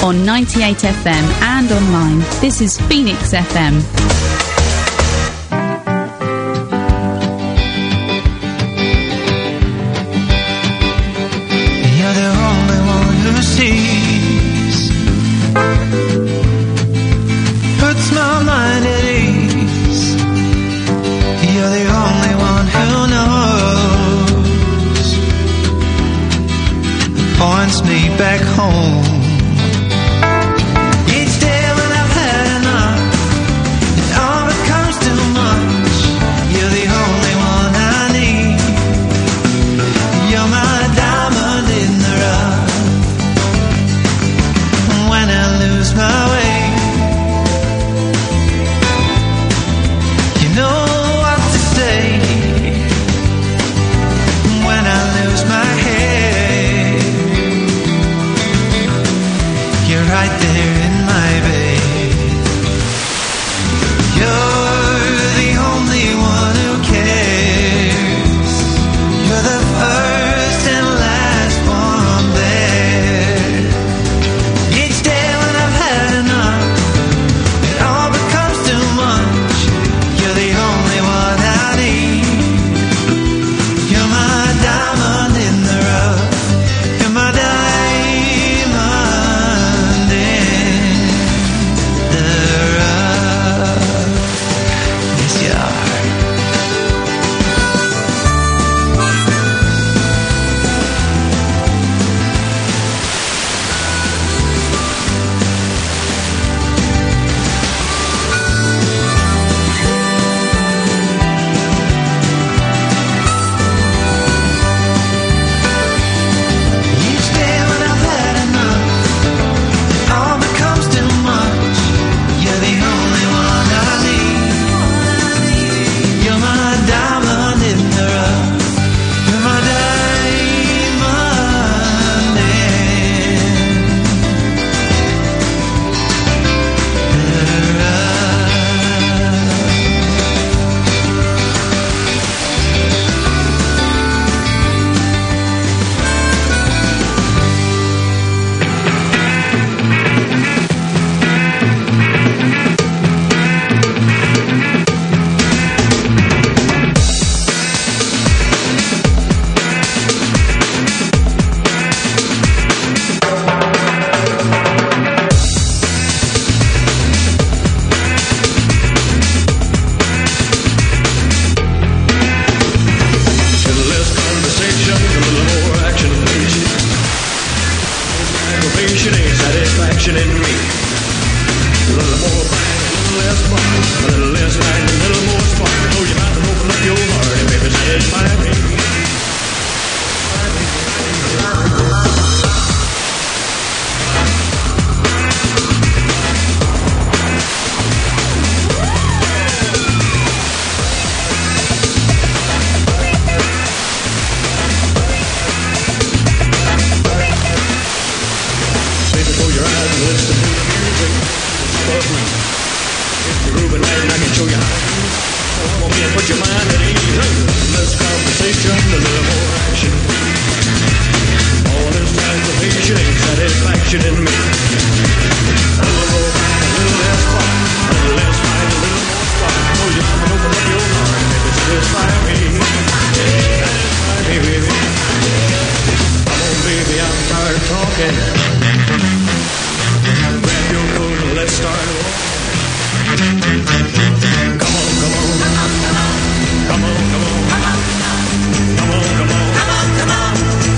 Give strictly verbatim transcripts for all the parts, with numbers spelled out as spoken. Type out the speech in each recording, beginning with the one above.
on ninety-eight F M and online. This is Phoenix F M. You're the only one who sees, puts my mind at ease. You're the only one who knows, points me back home.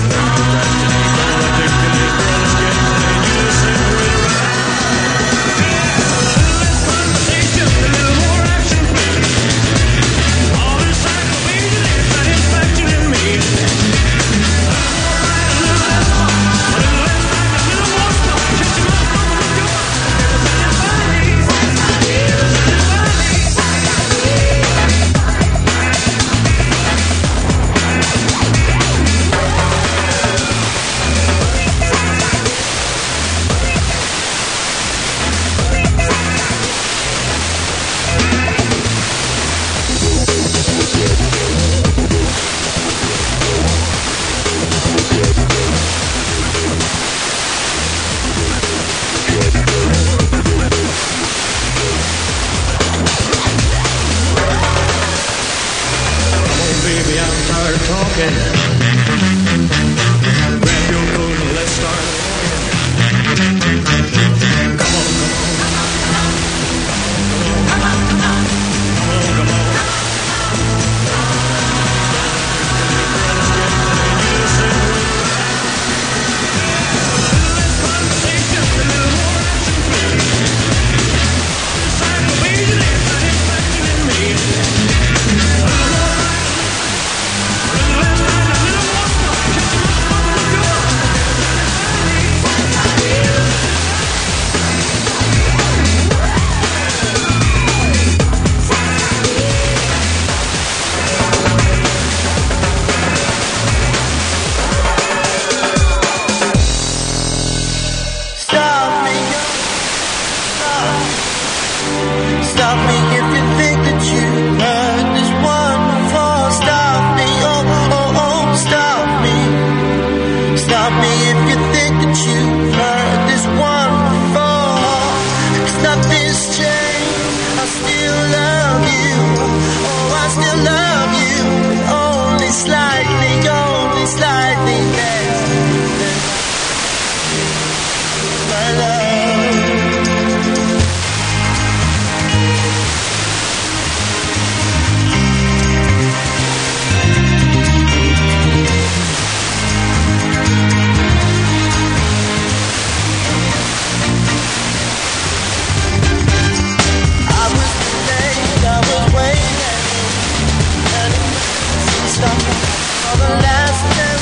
Come on, come on. nothing's changed. I still love you. Oh, I still love you. Only slightly, only slightly less than my love. For the last time,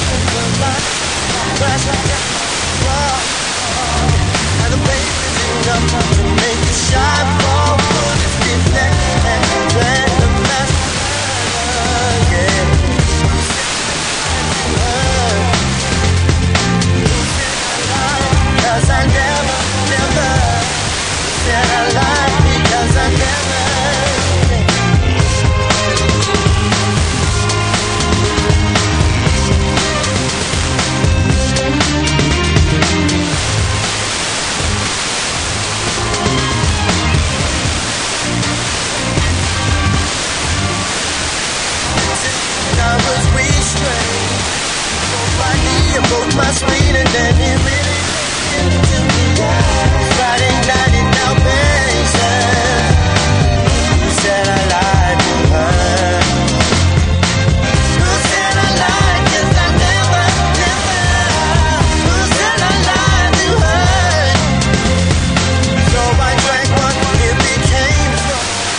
and the baby's enough to make the shot fall. Bullets deflect and when the master again. Cause I never, never said I lied because I never. Broke my screen and then he really into me. Friday night in Alberta. Who said I lied to her? Who said I lied? 'Cause I never, never. Who said I lied to her? So I drank one, it became so.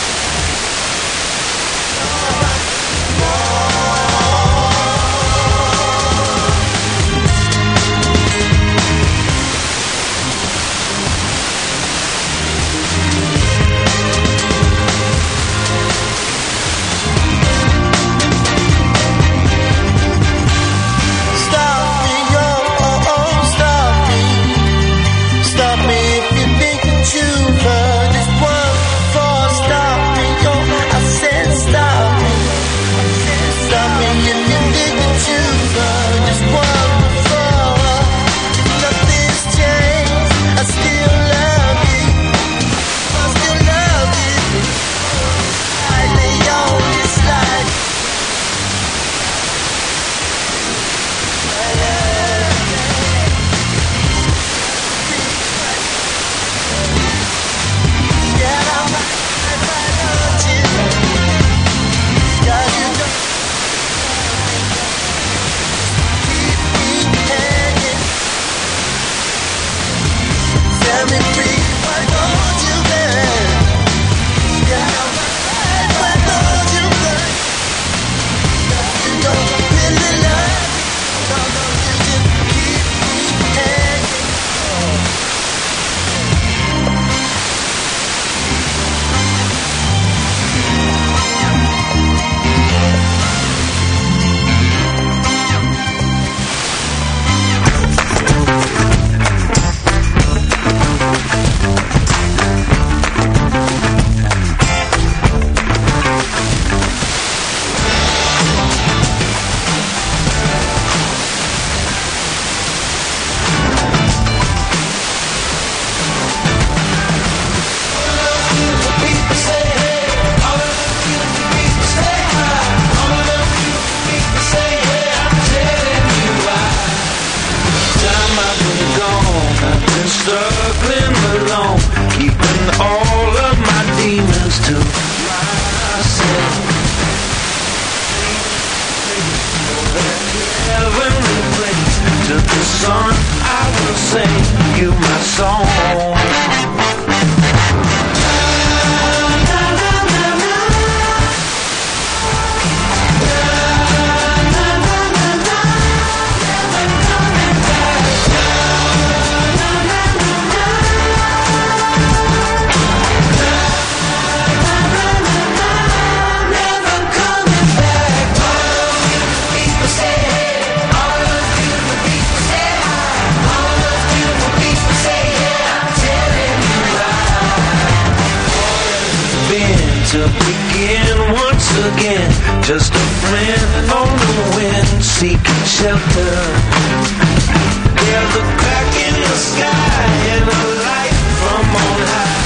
Just a friend on the wind, seeking shelter. There's a crack in the sky and a light from on high.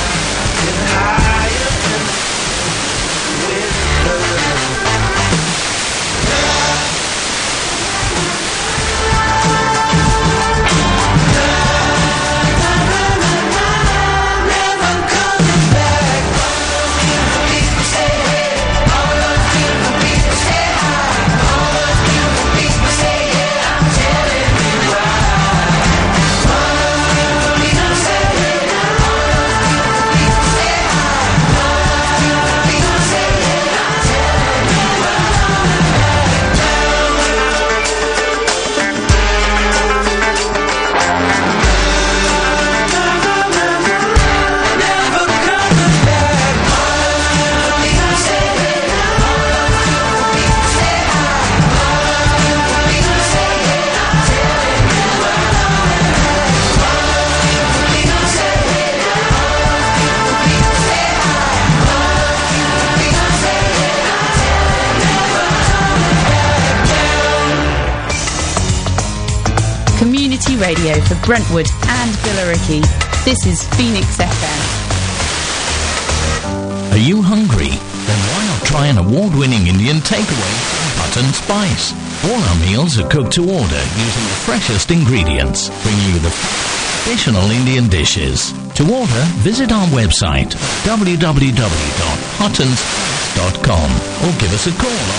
community radio for Brentwood and Billericay. This is Phoenix F M. Are you hungry? Then why not try an award-winning Indian takeaway from Hutton Spice? All our meals are cooked to order using the freshest ingredients, bringing you the traditional Indian dishes. To order, visit our website w w w dot hutton spice dot com or give us a call on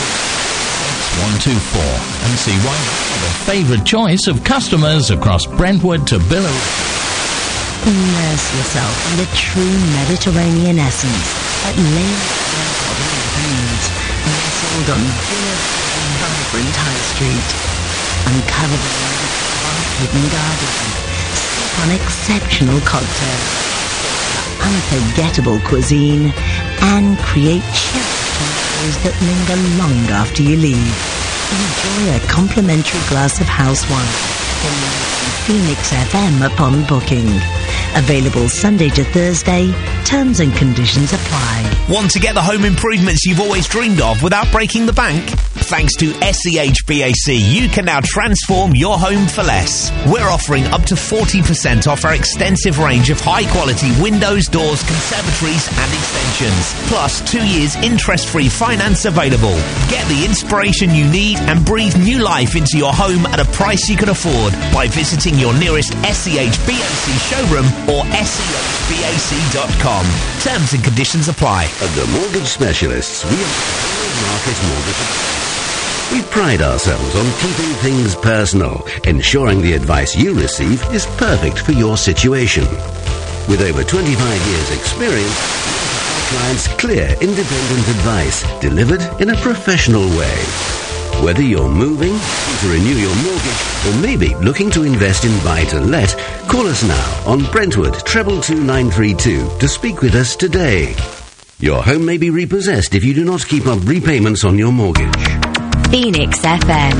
one two four and see why we're the favourite choice of customers across Brentwood to Billericay. Immerse yourself in the true Mediterranean essence at Lane Needs, nestled on vibrant High Street. Uncover the hidden garden, sip on exceptional cocktails, unforgettable cuisine, and create cherished memories that linger long after you leave. Enjoy a complimentary glass of house wine from Phoenix F M upon booking. Available Sunday to Thursday. Terms and conditions apply. Want to get the home improvements you've always dreamed of without breaking the bank? Thanks to S E H B A C, you can now transform your home for less. We're offering up to forty percent off our extensive range of high-quality windows, doors, conservatories and extensions. Plus, two years interest-free finance available. Get the inspiration you need and breathe new life into your home at a price you can afford by visiting your nearest S E H B A C showroom or S E H B A C dot com. Terms and conditions apply. At the Mortgage Specialists, we are market mortgage. We pride ourselves on keeping things personal, ensuring the advice you receive is perfect for your situation. With over twenty-five years' experience, we offer our clients clear, independent advice delivered in a professional way. Whether you're moving, to renew your mortgage, or maybe looking to invest in buy-to-let, call us now on Brentwood treble two nine three two to speak with us today. Your home may be repossessed if you do not keep up repayments on your mortgage. Phoenix F M.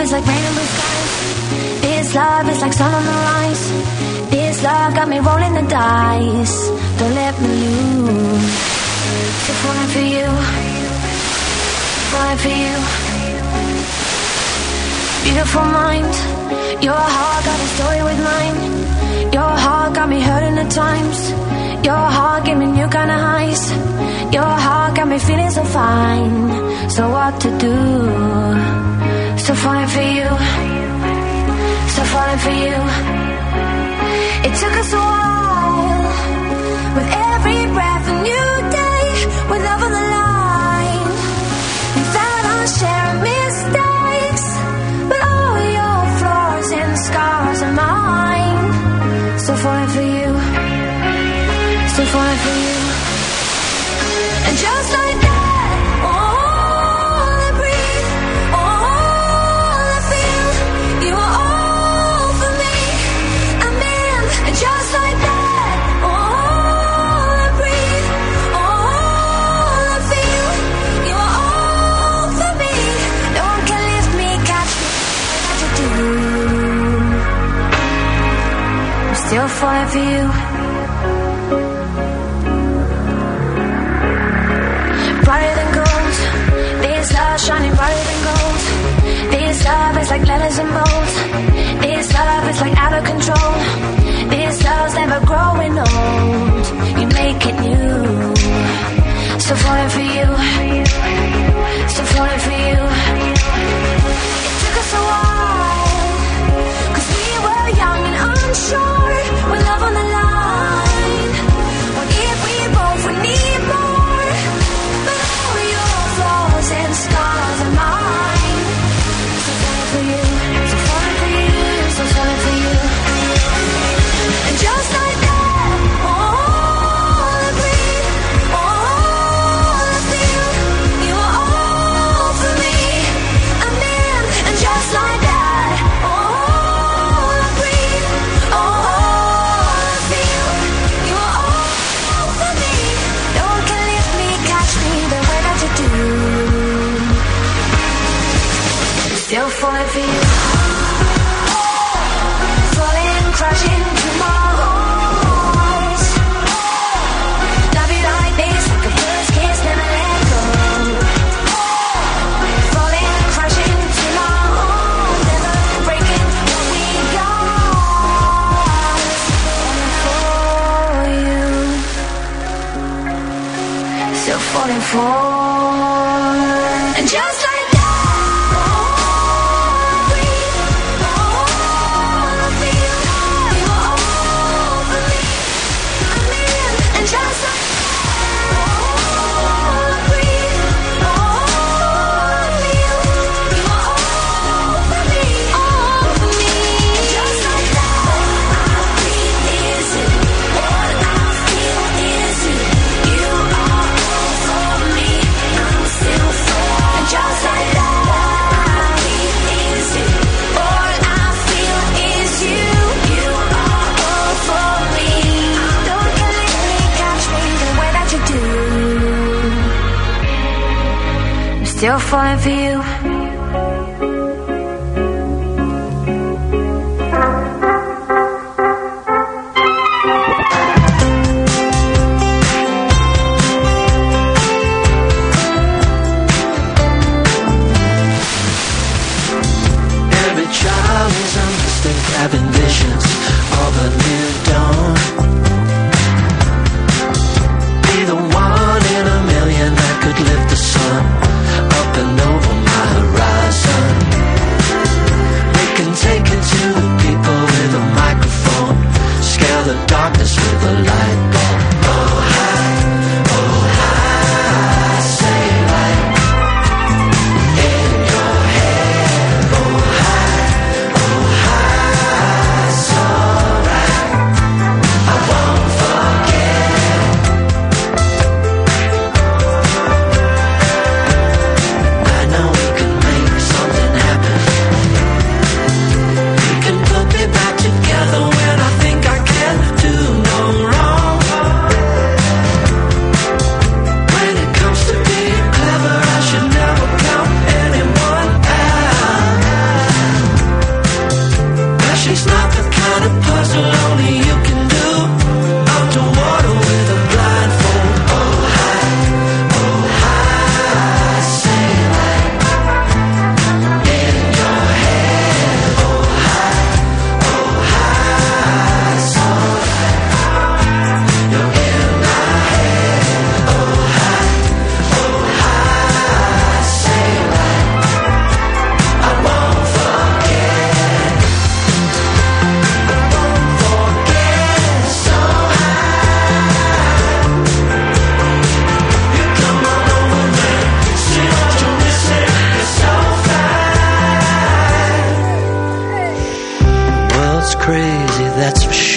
is like rain in blue skies. This love is like sun on the rise. This love got me rolling the dice. Don't let me lose. Still falling for you. Falling for you. Beautiful mind. Your heart got a story with mine. Your heart got me hurting at times. Your heart gave me new kind of highs. Your heart got me feeling so fine. So what to do? Still falling for you. Still falling for you. It took us a while. With every breath a new day. With love on the line. We found our share of mistakes. But all your flaws and scars are mine. Still falling for you. Still falling for you. And just like that, all I breathe, all I feel, you are all for me. I'm in. And just like that, all I breathe, all I feel, you are all for me. No one can lift me, catch me, like you do. I'm still falling for you. Brighter than gold, this love shining brighter than gold. This love is like letters and bolts. This love is like out of control. This love's never growing old. You make it new. Still falling for you. Still falling for you. It took us a while, 'cause we were young and unsure. With love on the line. What if we both would need more? And scars are mine. So falling for you, so falling for you, so falling for you. And just like that, all I breathe, all I feel, you are all for me. I'm in. And just like that, all I breathe, all I feel, you are all for me. No one can lift me, catch me the way that you do. Still falling for you. Falling, crashing to my heart. Love you like this, like a first kiss, never let go. Falling, crashing to my heart. Never breaking what we got. Falling for you. Still falling for. And just like still falling for you. Every child is undistinct, having visions of a new dawn. Be the one in a million that could lift the sun up and over my horizon. We can take it to the people with a microphone, scale the darkness with a light bulb. Oh high, oh high, say light in your head. Oh high, oh high, it's alright.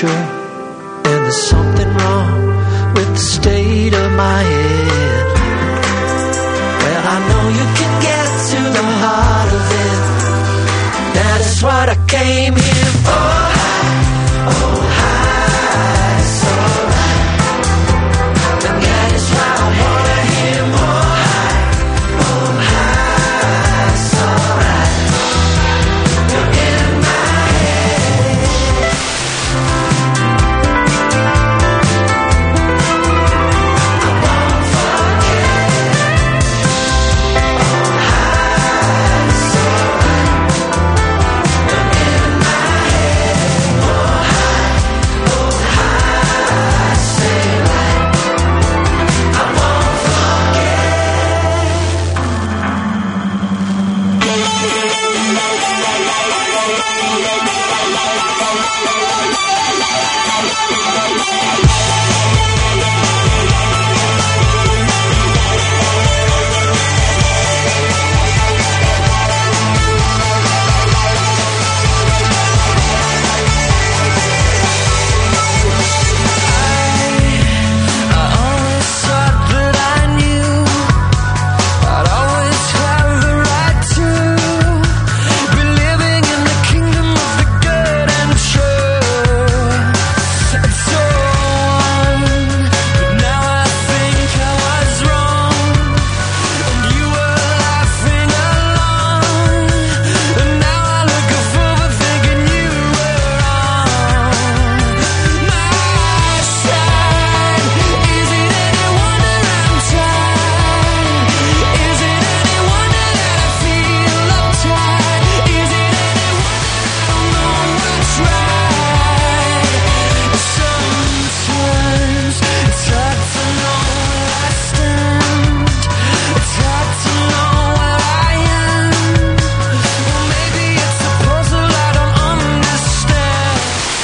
future, and there's something wrong with the state of my head. Well, I know you can get to the heart of it. That is what I came here for. Oh, high, it's alright. And that is why I wanna hear more. High, oh, high, it's alright. You're in my head. I won't forget. Oh, high, it's alright. You're in my head. Oh, high, oh, high, say right. I won't forget. I always thought that I knew I'd always have the right to be living in the kingdom of the good and true. And so on, but now I think I was wrong, and you were laughing along. And now I look forward thinking you were on my side. Is it any wonder I'm tired? Is it any wonder that I feel uptight? Is it any wonder I don't know what's right? Sometimes it's hard to know where I stand. It's hard to know where I am. Or maybe it's a puzzle I don't understand.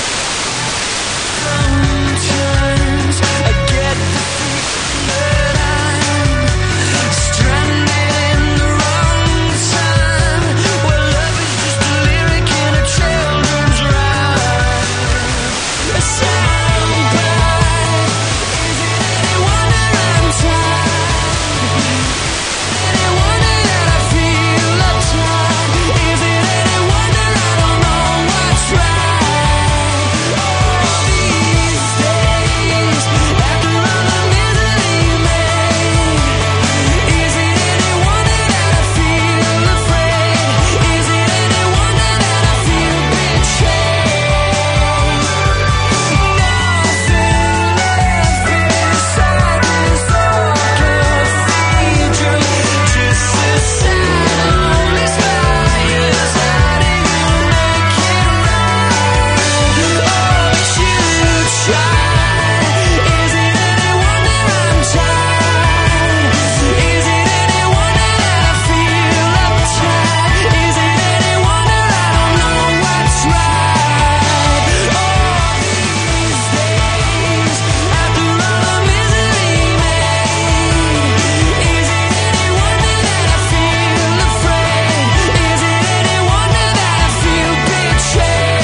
Sometimes I get the feeling that I'm stranded in the wrong time, where love is just a lyric in a children's rhyme. A soundbite. Is it any wonder I'm tired? Any wonder that I feel uptight? Is it any wonder I don't know what's right? All these days, after all the misery made, is it any wonder that I feel afraid? Is it any wonder that I feel betrayed? Nothing left beside this old cathedral, just the sound is fires. How do you make it right? Oh, but you try. Is it any wonder I'm tired? Is it any wonder that I feel uptight? Is it any wonder I don't know what's right? All these days, after all the misery made, is it any wonder that I feel afraid? Is it any wonder that I feel betrayed?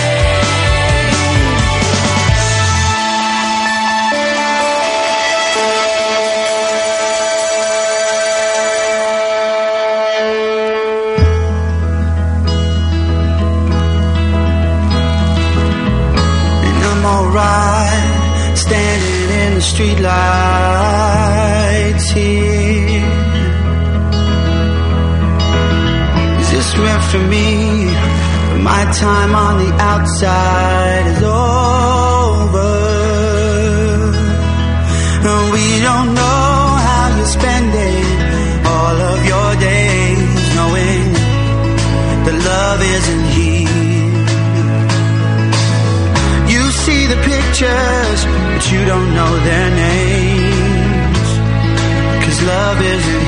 And I'm alright, standing in the street lights here. Is this meant for me? But my time on the outside is over. And we don't know how you're spending all of your days, knowing that love isn't here. You see the pictures, but you don't know their names, 'cause love isn't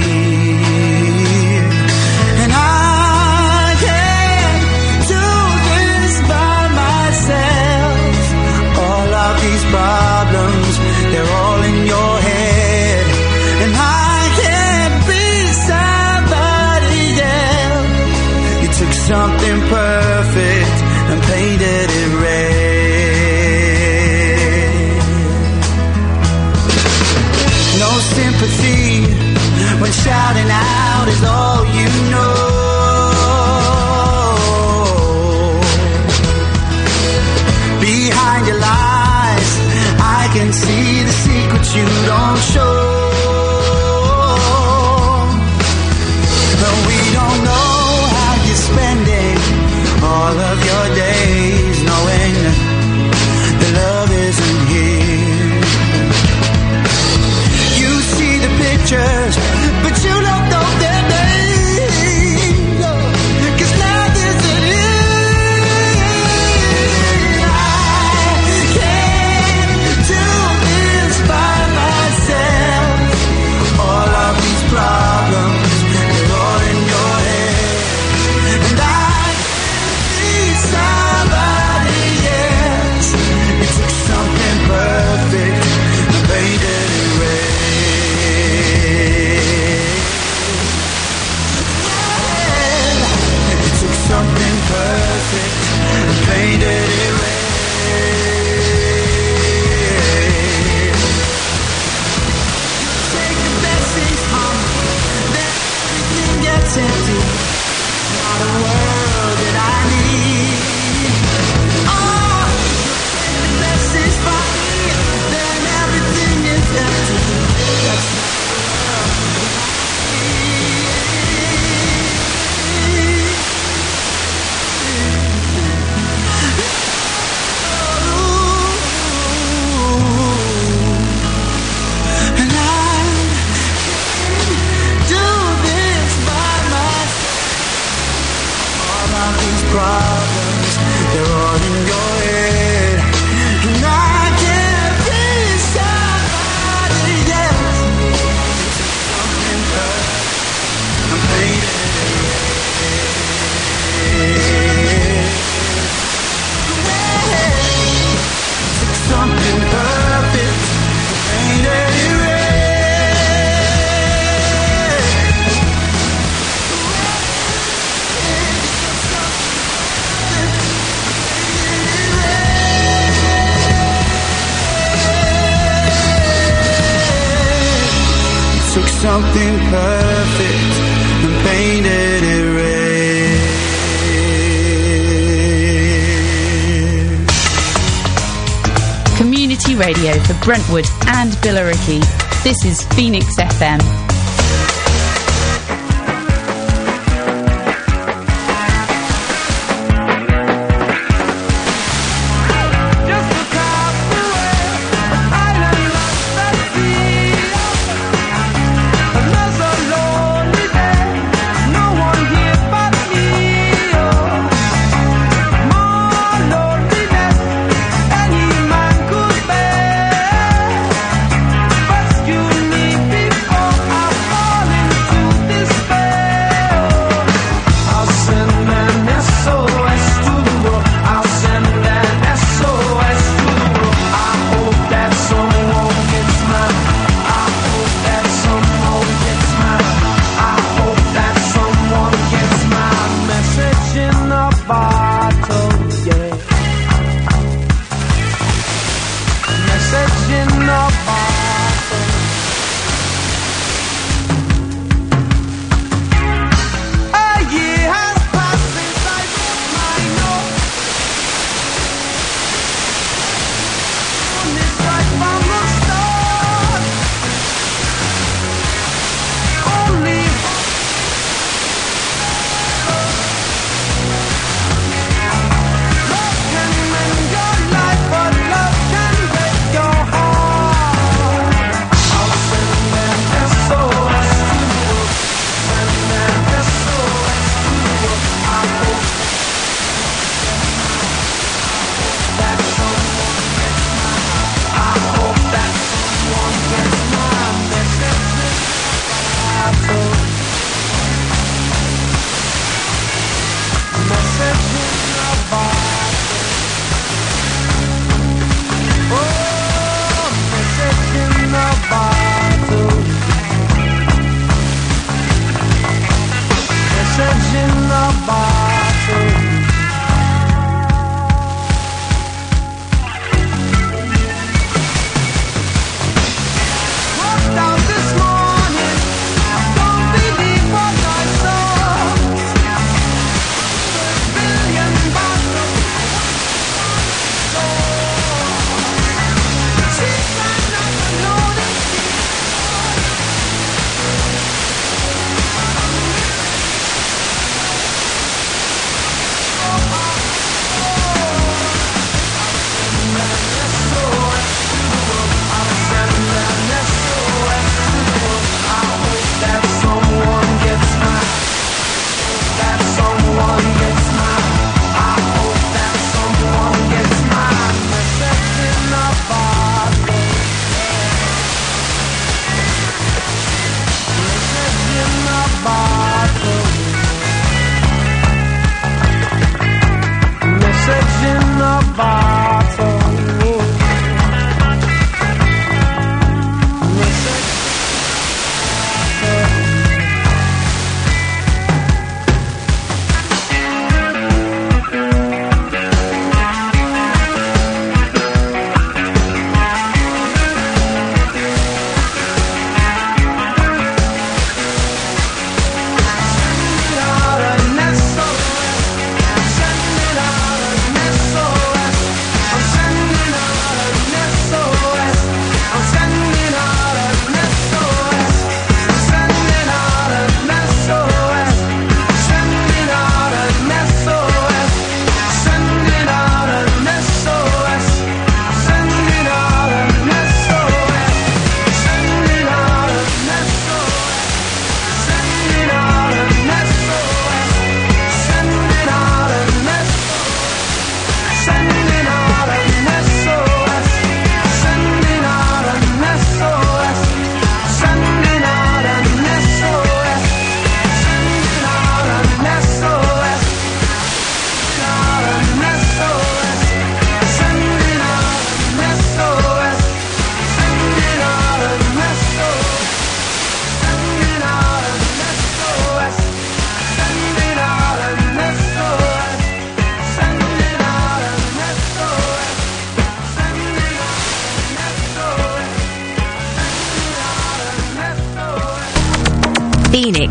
here. And I can't do this by myself. All of these problems, they're all in your head. And I can't be somebody else. You took something perfect and painted it red. and shouting out is all you know. Behind your lies, I can see the secrets you don't show. But we don't know how you're spending all of your days, knowing the love isn't here. You see the pictures, but you don't know their names, 'cause now this it is. I can't do this by myself. All of these problems, they're all in your head. And I need somebody else. It took something perfect and painted it red. It took something perfect and painted it red. Take the blessings from then everything gets empty. Not a world that I need. Oh, take the blessings from me, then everything is empty. That's the and I can't do this by myself. All of these problems, they're all in your head. And I can't be somebody else. Something perfect, I'm painted. Something perfect, painted it red. Took something perfect and painted it red. Community radio for Brentwood and Billericay. This is Phoenix F M. You need before I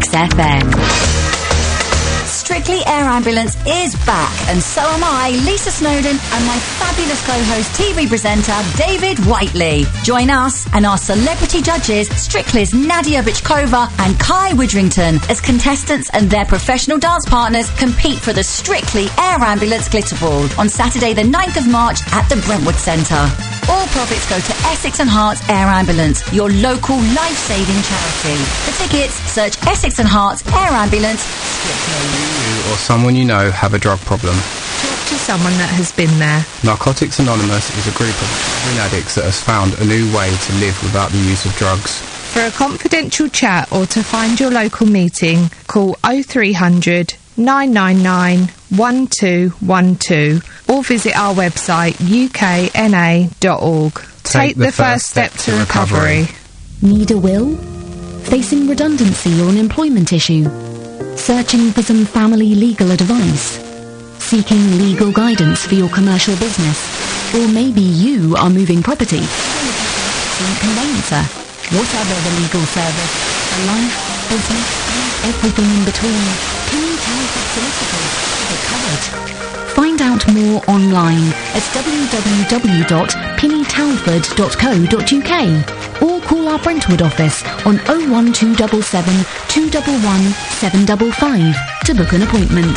Phoenix F M. Strictly Air Ambulance is back, and so am I, Lisa Snowden, and my fabulous co-host T V presenter David Whiteley. Join us and our celebrity judges, Strictly's Nadia Bichkova and Kai Widrington, as contestants and their professional dance partners compete for the Strictly Air Ambulance Glitter Ball on Saturday the ninth of March at the Brentwood Centre. All profits go to Essex and Hearts Air Ambulance, your local life-saving charity. For tickets, search Essex and Hearts Air Ambulance. You or someone you know have a drug problem. Talk to someone that has been there. Narcotics Anonymous is a group of heroin addicts that has found a new way to live without the use of drugs. For a confidential chat or to find your local meeting, call oh three hundred, nine nine nine, one two one two or visit our website u k n a dot org. Take, Take the, the first step, step to recovery. recovery. Need a will? Facing redundancy or an employment issue? Searching for some family legal advice? Seeking legal guidance for your commercial business? Or maybe you are moving property? Conveyancer? Whatever the legal service, for life, business, and everything in between, Penny Talford Solicitors have it covered. Find out more online at w w w dot penny talford dot co dot u k or call our Brentwood office on oh one two seven seven, two one one, seven five five to book an appointment.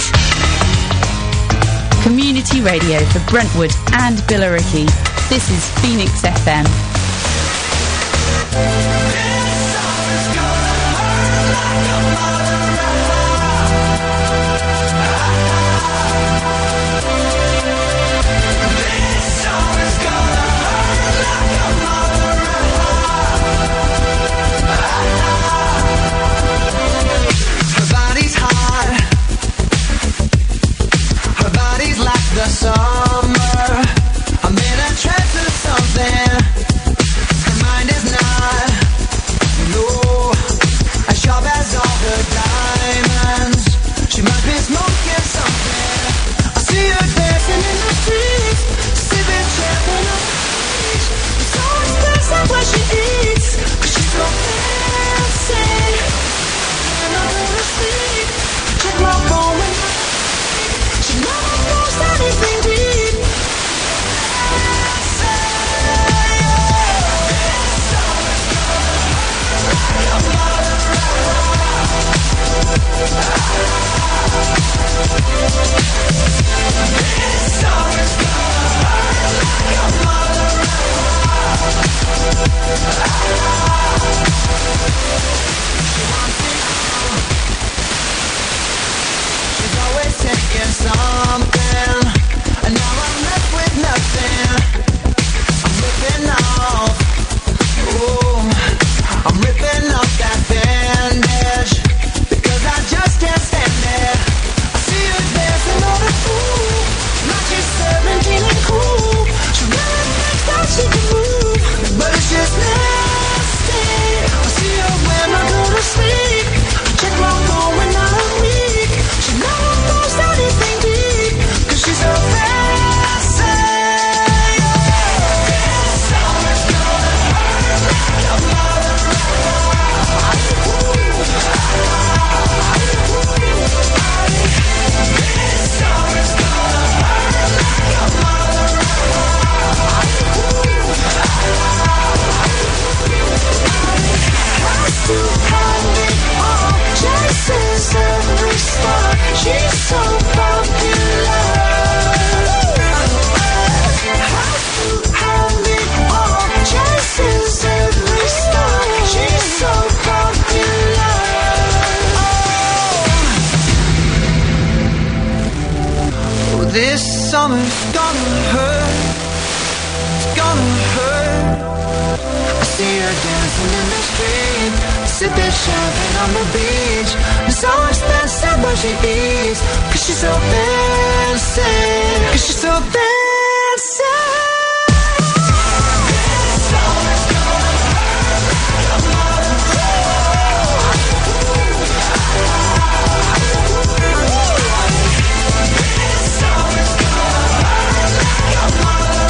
Community radio for Brentwood and Billericay. This is Phoenix F M. The summer, I'm in a trance or something. Her mind is not, no, as sharp as all her diamonds. She must be smoking something. I see her dancing in the streets, sipping champagne on the beach. It's always expensive what she eats, 'cause she's so fancy. And I go to sleep, check my phone when I she never knows anything deep. She's always taking something, and now I'm left with nothing. I'm ripping off, oh, I'm ripping off that bandage, because I just can't stand it. I see her dancing on the pool, like she's seventeen and cool. She really thinks that she can move, but it's just nasty. I see her when I go to sleep, check my phone when I'm weak. She never knows anything deep, 'cause she's so fancy. This summer's gonna hurt like a mother. This summer's gonna hurt like a mother. Has to have it all, chases every star. She's so popular. Has to have it all, chases every star. She's so popular. Oh, this summer's gonna hurt. It's gonna hurt. I see her dancing in the street, sipping champagne on the beach. It's so expensive what she eats, 'cause she's so fancy. 'Cause she's so fancy. This summer's gonna hurt like a mother. This summer's gonna hurt like a mother.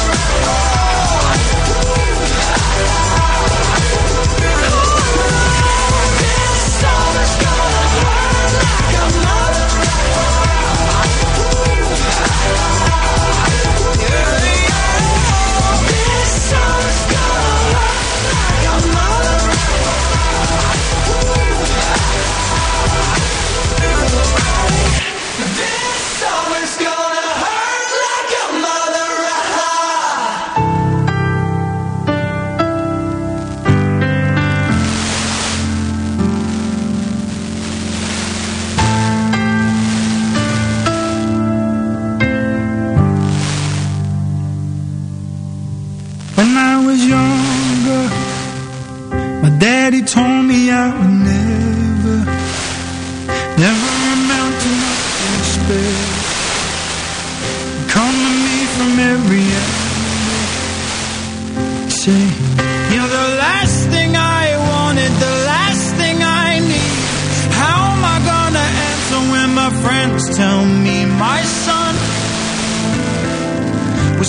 This summer's gonna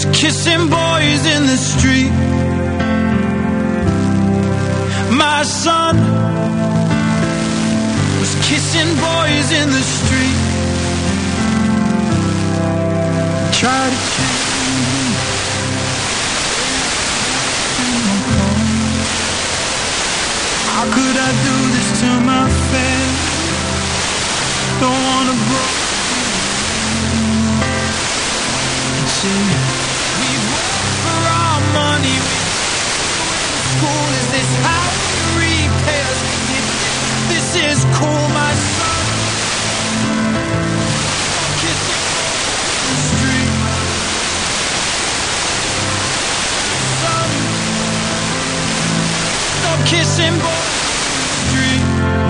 kissing boys in the street. My son was kissing boys in the street. Try to change. How could I do this to my family? Don't wanna break. See, we work for our money. We school. Is this how we repay us? This is cool, my son. Kissing the street. Son, stop kissing boys in the street.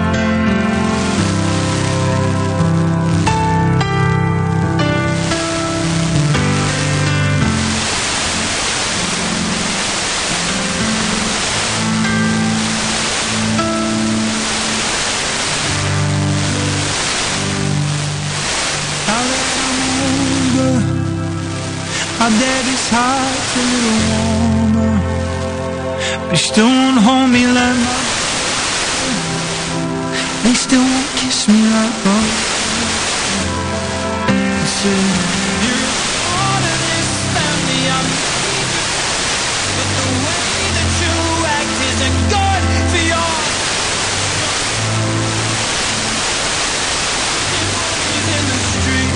My daddy's heart's a little warmer, but he still won't hold me like my brother. They still won't kiss me like brother. He said, you're part of this family, I'm but the way that you act isn't good for your he's in the street.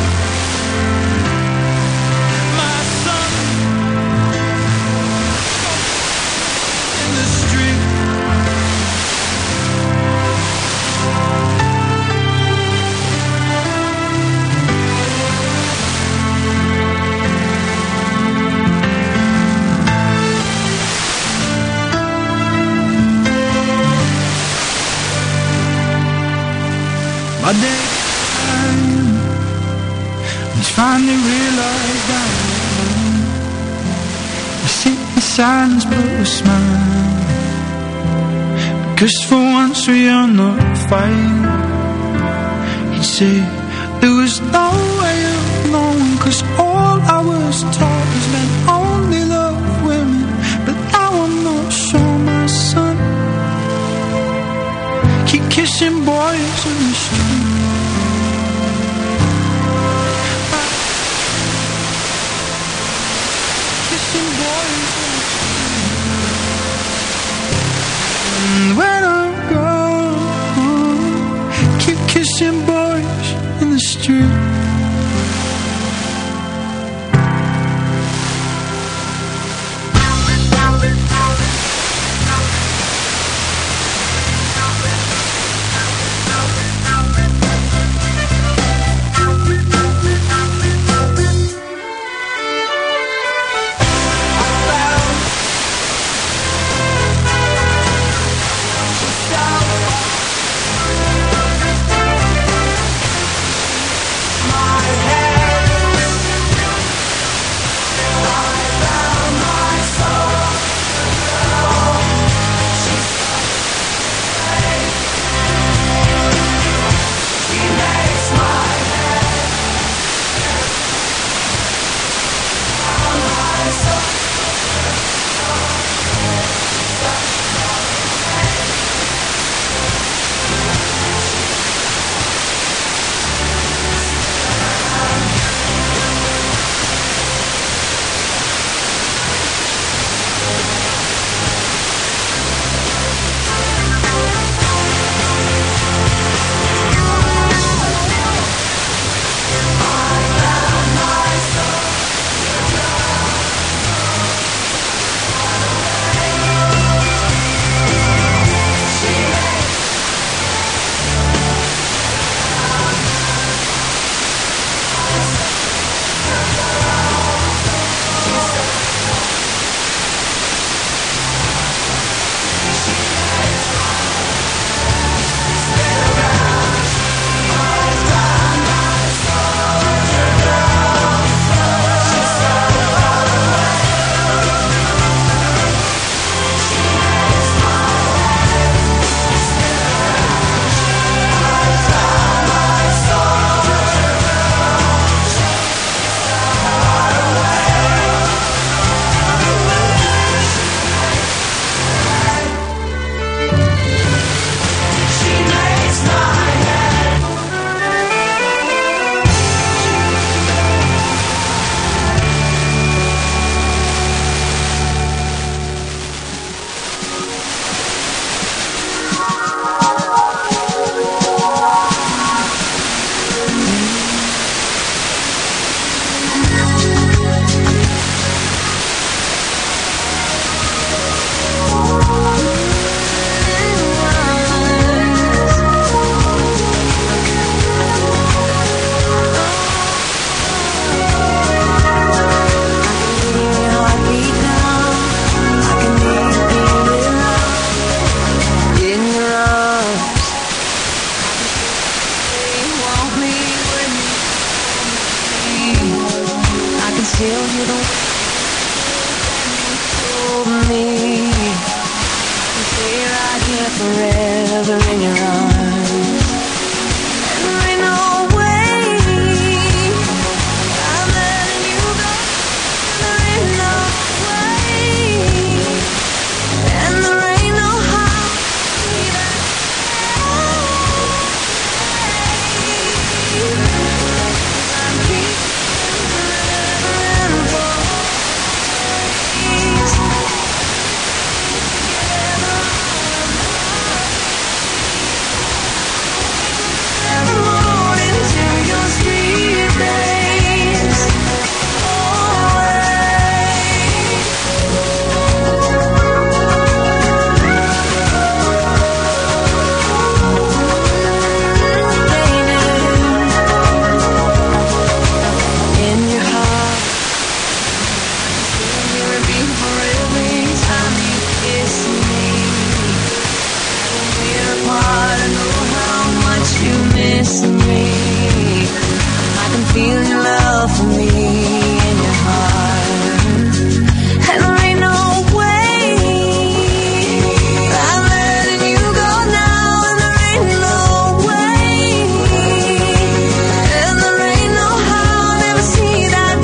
My day he's finally realized that we sit in silence but we smile, because for once we are not fighting. He'd say there was no way of knowing, because all I was taught was men only love women. But now I'm not sure, my son. Keep kissing boys in the street. Kissing boys in the street. And when I'm gone, keep kissing boys in the street. tell you the way you told me. Stay right here forever in your arms. And there ain't no way I'm letting you go. There ain't no way. And there ain't no how either. I'm keeping forever and feel your love for me in your heart. And there ain't no way I'm letting you go now. And there ain't no way. And there ain't no how I'll never see that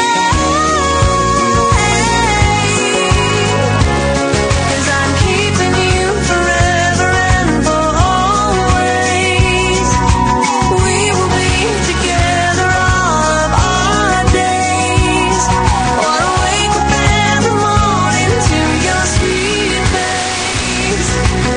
day. 'Cause I'm keeping you forever and for always. We will be together all of our days. Wanna wake up every morning to your sweet face.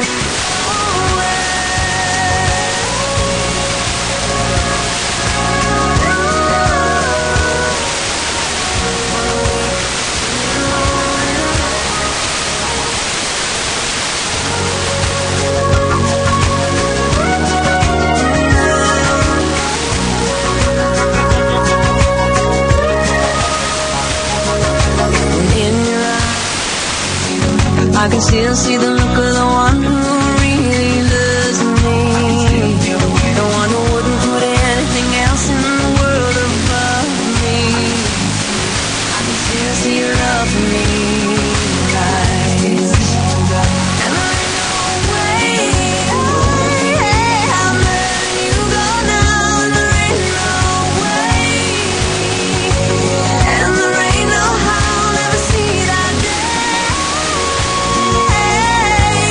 In your eyes, I can still see the look of the one who really loves me. The one who wouldn't put anything else in the world above me. I can still see your love for me in your eyes. And there ain't no way I'm letting you go now. And there ain't no way. And there ain't no how I'll never see that day.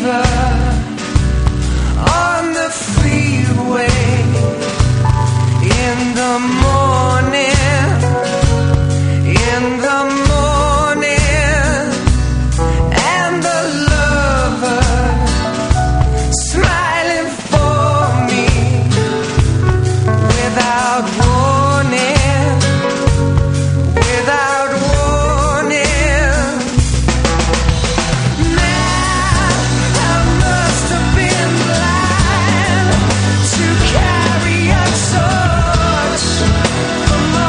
fever.